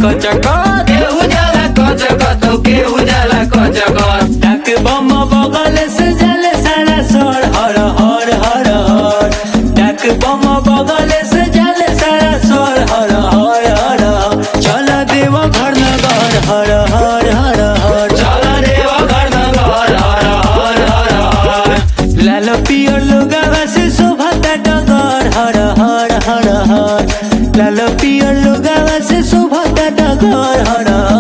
कचकच, केहू जाला कचकच तो केहू जाला कचकच। डाक बम बगल से जले सारा सर हर हर हर हर, डाक बम बगल से जले सारा सर हर हर हर हर। चल देव घर नगर हर हर हर हर, चल देव घर नगर हर हर हर हर। लाल पियर लोगावा से शोभा डगर हर हर हर हर, लाल पियर लोगावा से शोभा डगर हर हर